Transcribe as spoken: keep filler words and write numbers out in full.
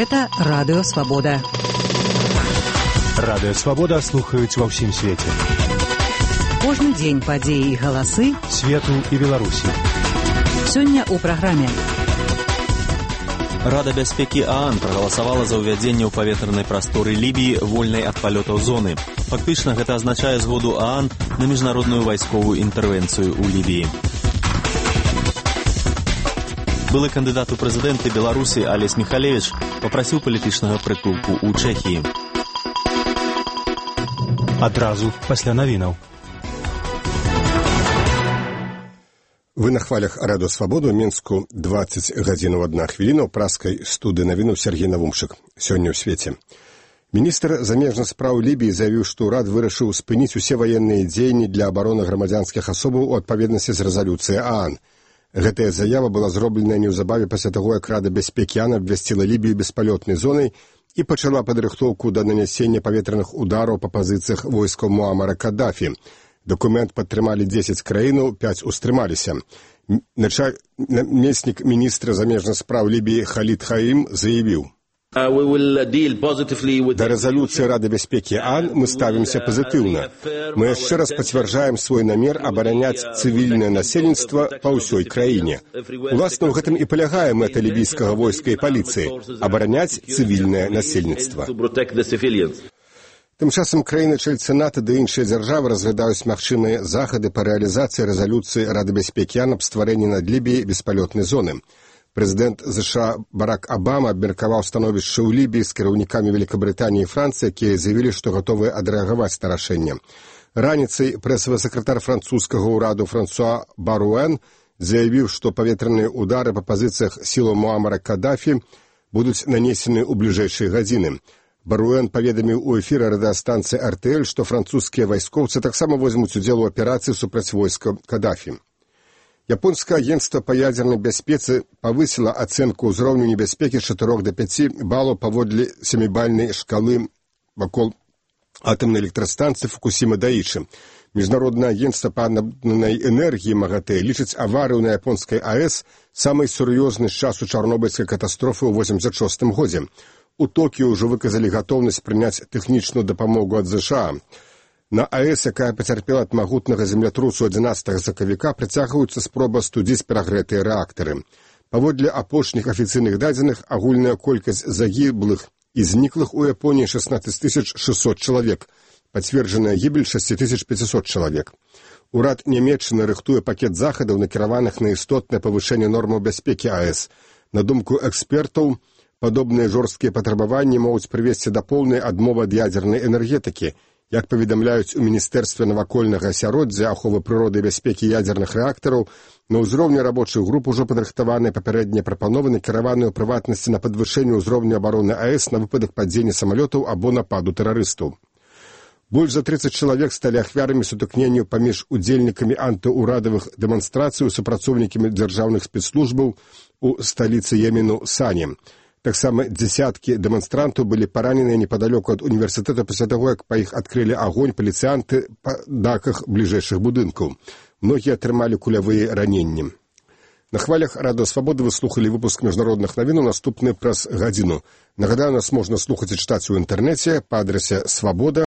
Гэта Радыё Свабода. Радыё Свабода слухаюць ва ўсім свеце. Кожны дзень падзеі і галасы свету і Беларусі. Сёння ў праграме. Рада бяспекі ААН прагаласавала за ўвядзенне ў паветранай прасторы Лібіі вольнай ад палётаў зоны. Фактычна гэта азначае згоду ААН на міжнародную вайсковую інтэрвенцыю ў Лібіі. Былы кандыдат у прэзідэнты Беларусі Алесь Міхалевіч папрасіў палітычнага прытулку ў Чэхіі. Адразу пасля навінаў. Вы на хвалях Радыё Свабода ў Мінску дваццаць гадзінаў адна хвіліна ў праскай студыі навінаў Сергей Навумшык. Сёння ў свеце. Міністр замежных спраў Лібіі заявіў, што ўрад вырашыў спыніць усе ваенныя дзеянні для абароны грамадзянскіх асобаў у адпаведнасці з рэзалюцыяй ААН. Гэтая заява была зробленая неўзабаве пасля таго, як Рада бяспекі ААН абвясціла Лібію беспалётнай зонай і пачала падрыхтоўку да нанясення паветраных удараў па пазіцыях войскаў Муамара Каддафі. Дакумент падтрымалі дзесяць краінаў, пяць устрымаліся. Намеснік міністра замежных спраў Лібіі Халід Хаім заявіў: Да рэзалюцыі Рады бяспекі ААН мы ставімся пазітыўна. Мы яшчэ раз пацвярджаем свой намер абараняць цывільнае насельніцтва па ўсёй краіне. Уласна, ў гэтым і палягае мэта лібійскага войска і паліцыі – абараняць цывільнае насельніцтва. Тым часам краіны-чальцы НАТО ды іншыя дзяржавы разглядаюць магчымыя захады па рэалізацыі рэзалюцыі Рады бяспекі ААН аб стварэнні над Лібіяй беспалётнай зоны. Прэзідэнт ЗША Барак Абама абмеркаваў становішча ў Лібіі з кіраўнікамі Великабрытаніі і Францыі, якія заявілі, што гатовыя адрэагаваць на рашэнне. Раніцай прэсавы сакратар французскага ўраду Франсуа Баруэн заявіў, што паветраныя ўдары па пазіцыях сілаў Муамара Каддафі будуць нанесены ў бліжэйшыя гадзіны. Баруэн паведаміў у эфіры радыёстанцыі эр тэ эль, што французскія вайскоўцы таксама возьмуць удзел у аперацыі супраць войска Каддафі. Японскае агенцтва па ядзернай бяспецы павысіла ацэнку ўзроўню небяспекі з чатырох да пяці балаў паводле сямібальнай шкалы вакол атамнай электрастанцыі Фукусіма-Даічы. Міжнароднае агенцтва па атамнай энергіі МАГАТЭ лічыць аварыю на японскай АЭС самай сур'ёзнай з часу чарнобыльскай катастрофы ў восемдзясят шостым годзе. У Токіё ўжо выказалі гатоўнасць прыняць тэхнічную дапамогу ад ЗША. На АЭС, якая пацярпела ад магутнага землятрусу адзінаццатага сакавіка, працягваюцца спроба астудзіць перагрэтыя рэактары. Паводле апошніх афіцыйных дадзеных, агульная колькасць загіблых і зніклых у Японіі шэснаццаць тысяч шэсцьсот чалавек, пацверджаная гібель шэсць тысяч пяцьсот чалавек. Урад Нямецчыны рыхтуе пакет захадаў, накіраваных на істотнае павышэнне нормаў бяспекі АЭС. На думку экспертаў, падобныя жорсткія патрабаванні могуць прывесці да поўнай адмовы ад ядзернай энергетыкі. Як паведамляюць у Міністэрстве навакольнага асяроддзя, аховы прыроды і бяспекі ядзерных рэактараў, на ўзроўні рабочых груп ужо падрыхтаваныя папярэднія прапановы, накіраваныя ў прыватнасці на падвышэнне ўзроўню абароны АЭС на выпадак падзення самалётаў або нападу тэрарыстаў. Больш за трыццаць чалавек сталі ахвярамі сутыкненняў паміж удзельнікамі антыўрадавых дэманстрацый і супрацоўнікамі дзяржаўных спецслужбаў у сталіцы Йемену Сані. Таксама дзесяткі дэманстрантаў былі параненыя непадалёку ад універсітэта пасля таго, як па іх адкрылі агонь паліцыянты па дахах бліжэйшых будынкаў. Многія атрымалі кулявыя раненні. На хвалях Радыё Свабода вы слухалі выпуск міжнародных навінаў, наступны праз гадзіну. Нагадаю, нас можна слухаць і чытаць у інтэрнэце па адрасе свабода